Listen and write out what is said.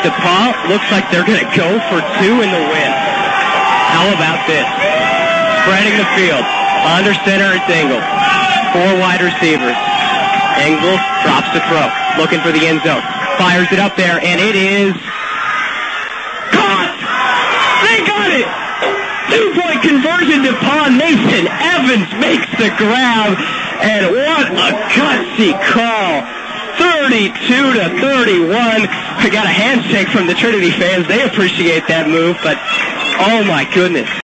DePaul looks like they're going to go for two in the win. How about this? Spreading the field. Under center, it's Engel. Four wide receivers. Engel drops the throw. Looking for the end zone. Fires it up there, and it is caught! They got it! 2-point conversion to Paul Mason. Evans makes the grab, and what a gutsy call. 32-31. I got a handshake from the Trinity fans. They appreciate that move, but oh my goodness.